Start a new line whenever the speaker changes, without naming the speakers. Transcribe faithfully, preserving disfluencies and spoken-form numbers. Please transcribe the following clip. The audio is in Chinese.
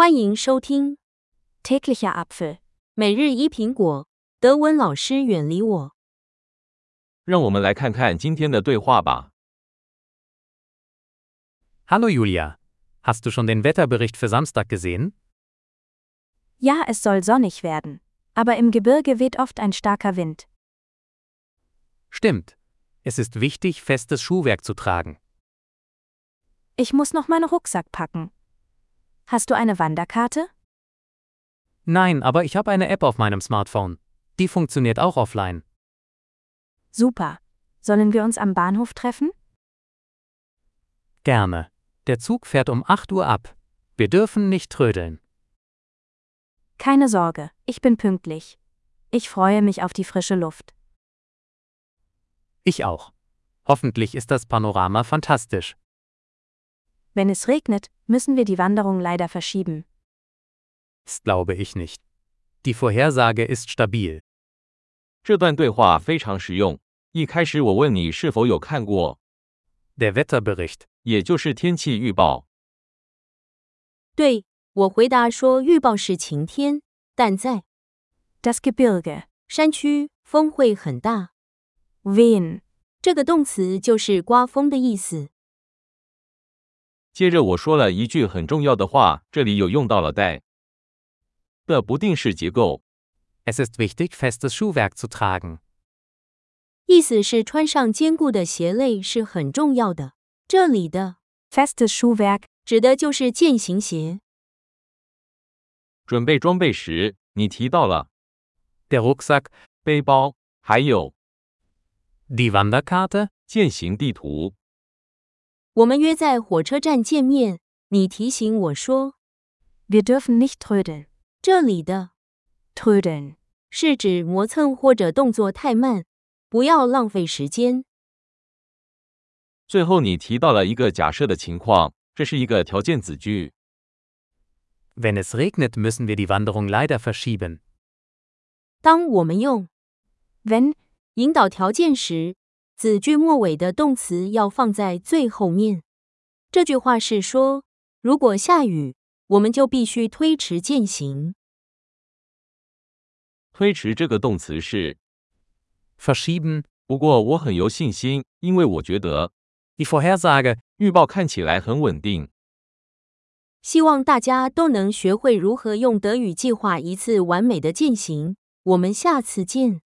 欢迎收听
Täglicher Apfel
每日一苹果，德文老师远离我。
让我们来看看今天的对话吧。
Hallo Julia, hast du schon den Wetterbericht für Samstag gesehen?
Ja, es soll sonnig werden. Aber im Gebirge weht oft ein starker Wind.
Stimmt. Es ist wichtig, festes Schuhwerk zu tragen.
Ich muss noch meinen Rucksack packen. Hast du eine Wanderkarte?
Nein, aber ich habe eine App auf meinem Smartphone. Die funktioniert auch offline.
Super. Sollen wir uns am Bahnhof treffen?
Gerne. Der Zug fährt um acht Uhr ab. Wir dürfen nicht trödeln.
Keine Sorge, ich bin pünktlich. Ich freue mich auf die frische Luft.
Ich auch. Hoffentlich ist das Panorama fantastisch.
Wenn es regnet, müssen wir die Wanderung leider verschieben.
Das glaube ich nicht. Die Vorhersage ist stabil.
这段对话非常实用。一开始我问你是否有看过，
Der Wetterbericht.
也就是天气预报。
对，我回答说预报是晴天，但在
Das Gebirge
山区风会很大。
wehen
这个动词就是刮风的意思。
接着我说了一句很重要的话，这里有用到了带的不定式结构。
Es ist wichtig, festes Schuhwerk zu tragen.
意思是穿上坚固的鞋类是很重要的。这里的
festes Schuhwerk
指的就是健行鞋。
准备装备时，你提到了
Der Rucksack,
背包，还有
die Wanderkarte.
健行地图。
我们约在火车站见面，你提醒我说
Wir dürfen nicht trödeln.
这里的
Trödeln
是指磨蹭或者动作太慢，不要浪费时间。
最后你提到了一个假设的情况，这是一个条件子句。
Wenn es regnet, müssen wir die Wanderung leider verschieben.
当我们用
Wenn
引导条件时，子句末尾的动词要放在最后面。这句话是说，如果下雨，我们就必须推迟践行。
推迟这个动词是
Verschieben.
不过我很有信心，因为我觉得
Die Vorhersage.
预报看起来很稳定。
希望大家都能学会如何用德语计划一次完美的践行。我们下次见。